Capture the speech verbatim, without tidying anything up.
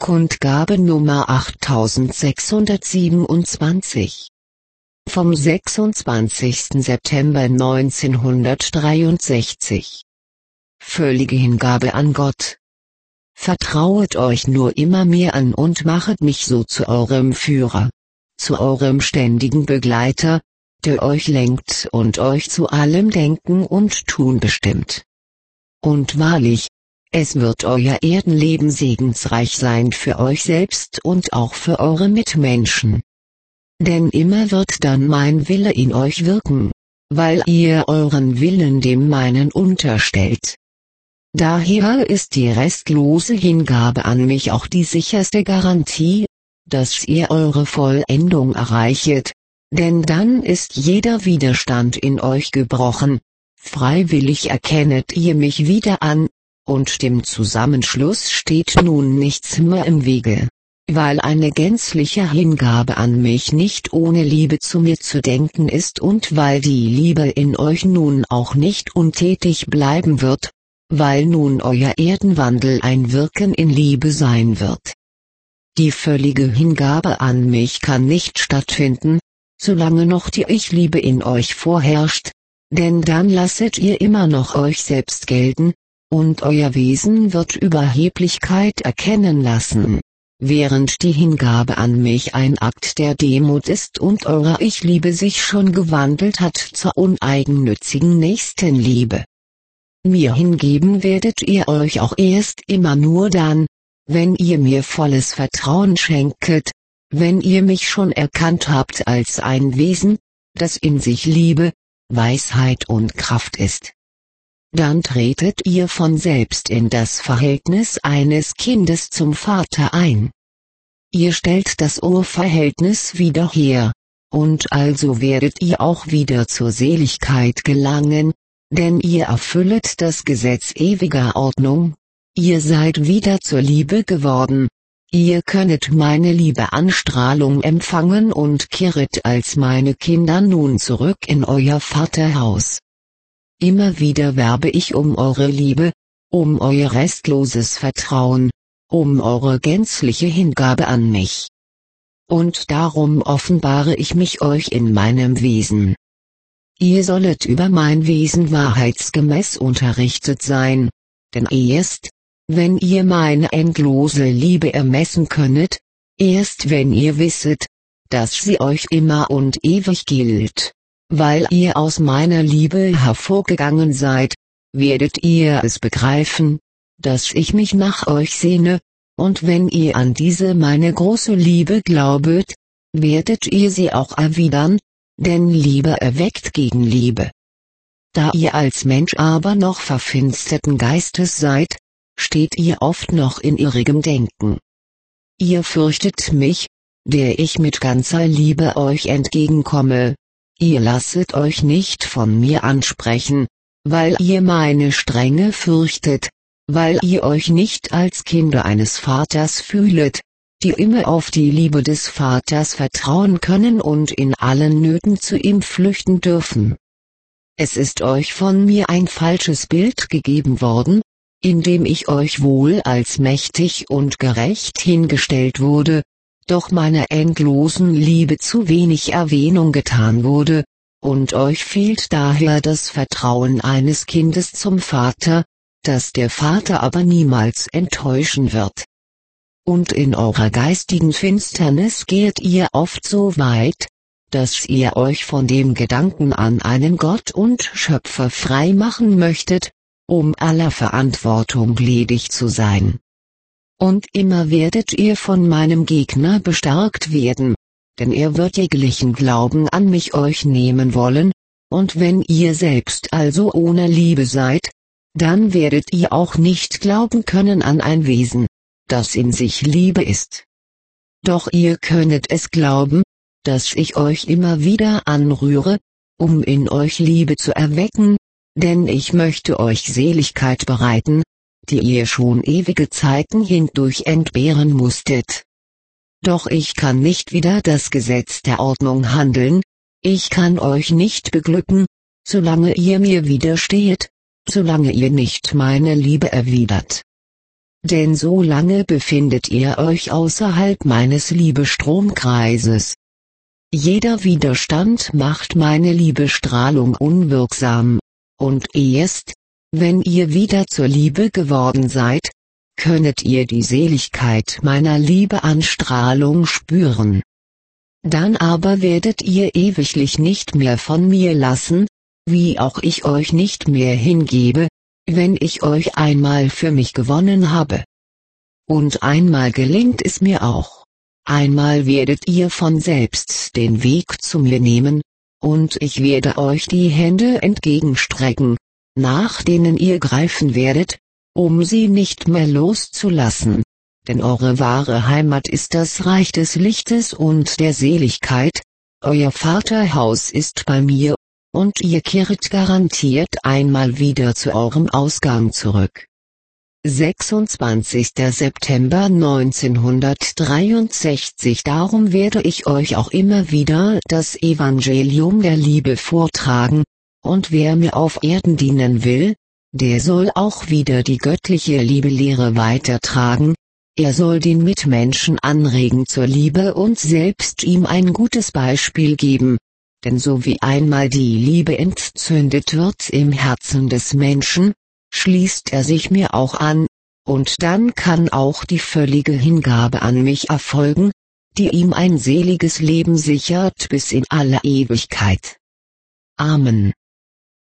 Kundgabe Nummer achttausendsechshundertsiebenundzwanzig. Vom sechsundzwanzigsten September neunzehnhundertdreiundsechzig. Völlige Hingabe an Gott. Vertrauet euch nur immer mehr an und machet mich so zu eurem Führer, zu eurem ständigen Begleiter, der euch lenkt und euch zu allem Denken und Tun bestimmt. Und wahrlich, es wird euer Erdenleben segensreich sein für euch selbst und auch für eure Mitmenschen. Denn immer wird dann mein Wille in euch wirken, weil ihr euren Willen dem meinen unterstellt. Daher ist die restlose Hingabe an mich auch die sicherste Garantie, dass ihr eure Vollendung erreichet, denn dann ist jeder Widerstand in euch gebrochen, freiwillig erkennet ihr mich wieder an, und dem Zusammenschluss steht nun nichts mehr im Wege, weil eine gänzliche Hingabe an mich nicht ohne Liebe zu mir zu denken ist und weil die Liebe in euch nun auch nicht untätig bleiben wird, weil nun euer Erdenwandel ein Wirken in Liebe sein wird. Die völlige Hingabe an mich kann nicht stattfinden, solange noch die Ich-Liebe in euch vorherrscht, denn dann lasset ihr immer noch euch selbst gelten, und euer Wesen wird Überheblichkeit erkennen lassen, während die Hingabe an mich ein Akt der Demut ist und eure Ich-Liebe sich schon gewandelt hat zur uneigennützigen Nächstenliebe. Mir hingeben werdet ihr euch auch erst immer nur dann, wenn ihr mir volles Vertrauen schenket, wenn ihr mich schon erkannt habt als ein Wesen, das in sich Liebe, Weisheit und Kraft ist. Dann tretet ihr von selbst in das Verhältnis eines Kindes zum Vater ein. Ihr stellt das Urverhältnis wieder her, und also werdet ihr auch wieder zur Seligkeit gelangen, denn ihr erfüllet das Gesetz ewiger Ordnung, ihr seid wieder zur Liebe geworden, ihr könnet meine Liebeanstrahlung empfangen und kehret als meine Kinder nun zurück in euer Vaterhaus. Immer wieder werbe ich um eure Liebe, um euer restloses Vertrauen, um eure gänzliche Hingabe an mich. Und darum offenbare ich mich euch in meinem Wesen. Ihr sollet über mein Wesen wahrheitsgemäß unterrichtet sein, denn erst, wenn ihr meine endlose Liebe ermessen könnet, erst wenn ihr wisset, dass sie euch immer und ewig gilt, weil ihr aus meiner Liebe hervorgegangen seid, werdet ihr es begreifen, dass ich mich nach euch sehne, und wenn ihr an diese meine große Liebe glaubet, werdet ihr sie auch erwidern, denn Liebe erweckt gegen Liebe. Da ihr als Mensch aber noch verfinsterten Geistes seid, steht ihr oft noch in irrigem Denken. Ihr fürchtet mich, der ich mit ganzer Liebe euch entgegenkomme. Ihr lasset euch nicht von mir ansprechen, weil ihr meine Strenge fürchtet, weil ihr euch nicht als Kinder eines Vaters fühlet, die immer auf die Liebe des Vaters vertrauen können und in allen Nöten zu ihm flüchten dürfen. Es ist euch von mir ein falsches Bild gegeben worden, indem ich euch wohl als mächtig und gerecht hingestellt wurde, doch meiner endlosen Liebe zu wenig Erwähnung getan wurde, und euch fehlt daher das Vertrauen eines Kindes zum Vater, das der Vater aber niemals enttäuschen wird. Und in eurer geistigen Finsternis geht ihr oft so weit, dass ihr euch von dem Gedanken an einen Gott und Schöpfer frei machen möchtet, um aller Verantwortung ledig zu sein. Und immer werdet ihr von meinem Gegner bestärkt werden, denn er wird jeglichen Glauben an mich euch nehmen wollen, und wenn ihr selbst also ohne Liebe seid, dann werdet ihr auch nicht glauben können an ein Wesen, das in sich Liebe ist. Doch ihr könnet es glauben, dass ich euch immer wieder anrühre, um in euch Liebe zu erwecken, denn ich möchte euch Seligkeit bereiten, die ihr schon ewige Zeiten hindurch entbehren musstet. Doch ich kann nicht wider das Gesetz der Ordnung handeln, ich kann euch nicht beglücken, solange ihr mir widersteht, solange ihr nicht meine Liebe erwidert. denn so lange befindet ihr euch außerhalb meines Liebestromkreises. Jeder Widerstand macht meine Liebestrahlung unwirksam, und erst, wenn ihr wieder zur Liebe geworden seid, könnet ihr die Seligkeit meiner Liebeanstrahlung spüren. Dann aber werdet ihr ewiglich nicht mehr von mir lassen, wie auch ich euch nicht mehr hingebe, wenn ich euch einmal für mich gewonnen habe. Und einmal gelingt es mir auch. Einmal werdet ihr von selbst den Weg zu mir nehmen, und ich werde euch die Hände entgegenstrecken, nach denen ihr greifen werdet, um sie nicht mehr loszulassen. Denn eure wahre Heimat ist das Reich des Lichtes und der Seligkeit, euer Vaterhaus ist bei mir, und ihr kehrt garantiert einmal wieder zu eurem Ausgang zurück. sechsundzwanzigster September neunzehnhundertdreiundsechzig Darum werde ich euch auch immer wieder das Evangelium der Liebe vortragen, und wer mir auf Erden dienen will, der soll auch wieder die göttliche Liebelehre weitertragen, er soll den Mitmenschen anregen zur Liebe und selbst ihm ein gutes Beispiel geben, denn so wie einmal die Liebe entzündet wird im Herzen des Menschen, schließt er sich mir auch an, und dann kann auch die völlige Hingabe an mich erfolgen, die ihm ein seliges Leben sichert bis in alle Ewigkeit. Amen.